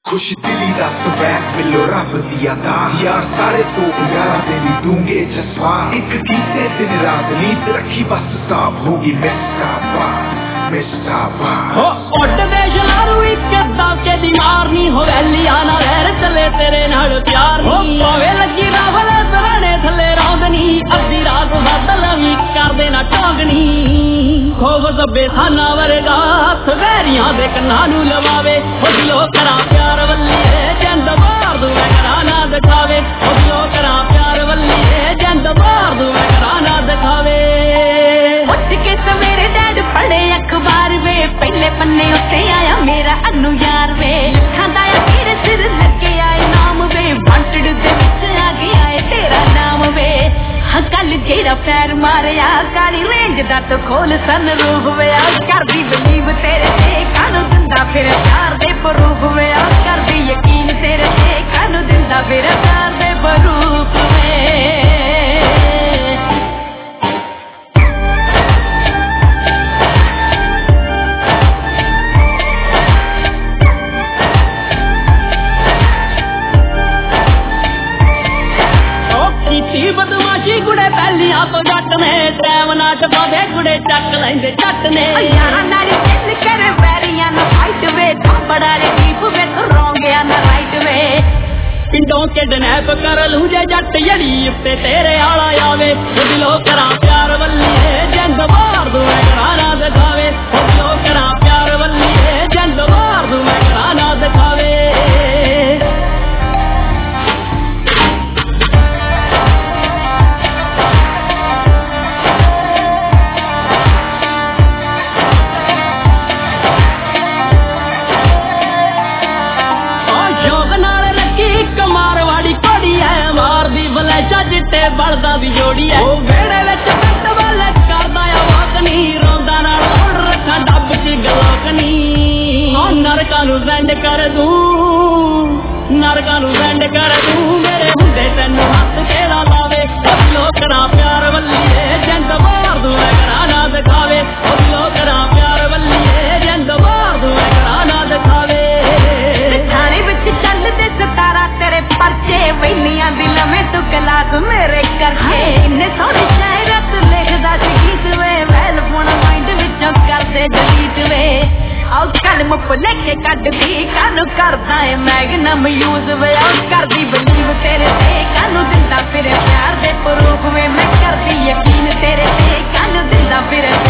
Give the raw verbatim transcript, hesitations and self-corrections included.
खुश दिली दस वैस मिलो रब दिया दान यार सारे तो यार तेरी दूंगे जज्बा एक कीते दिन रात नींद रखी बस साफ होगी मिस्ताफा मिस्ताफा हो उड़ दे जलारू एक दाके दी मारनी हो वैलिया ना लहर चले तेरे नाल प्यार हो पावे लगी रावल सराने थले रौंदनी अद्धी रात बादल भी कर देना टांगनी खोव सब्बे खाना वर्गा हथ वैरियां दे कन्ना नू लवावे हो दिलो करा प्यार वल्लीए जंद मार दूं मैं करा ना दिखावे हो दिलो करा प्यार वल्लीए जंद मार दूं मैं करा ना दिखावे उठ के सवेरे डैड पढ़े अखबार वे पहले पन्ने उत्ते आया मेरा अनु यार वे खांदा या तेरे सिर लगे आए नाम वे वांटेड दे विच आ गया है तेरा नाम वे हाँ कल जेड़ा पैर मारिया काली रेंज दा तो खोल सन रूह वे कर दी बलीव तेरे ते कानू दिंदा फिर प्यार दे बरूफ वे कर दी यकीन तेरे ते कानू दिंदा फिर प्यार दे बरूफ वे बदमाशी गुड़े पहलिया तो जट ने टैम ना टपावे गुड़े चक लेंदे जट ने यारा नारी दिल कर वैरिया ना फाइट वे बड़ा रे डीप वे तो रॉन्ग या ना राइट वे पिंडों के डनैप कर लूं जे जट यड़ी उत्ते तेरे आला आवे दिलो करा प्यार वल्लीए जंद मार दूं मैं करा ना दिखावे दिलो करा प्यार वल्लीए जंद मार दूं मैं करा ना दिखावे चिट्टे बलदा दी जोड़ी है ओ वेड़े विच पिंड वाले करदा आ वाकनी रोंदा नाल हुण रखा डब च गलोकनी ओ नरकां नू वेंड कर दूं नरकां नू वेंड कर दूं मेरे हुंदे तैनू हत्थ केड़ा लावे दिलो करा प्यार वल्लीए जंद मार दूं मैं करा ना दिखावे दिलो करा प्यार वल्लीए जंद मार दूं मैं करा ना दिखावे थाने विच चलदे सतारा तेरे परचे वैलियां दी लमे तू कलाक मेरे करके इन्ने सोहने शायर तू लिखदा सी गीत वे वैल फोन माइंड विचों करदे डिलीट वे आओ कलम लेके कट दी कानू करदा है मैगनम यूज वे आओ करदी बलीव तेरे ते कानू दिंदा फिर प्यार दे प्रूफ वे मैं करदी यकीन तेरे ते कानू दिंदा फिर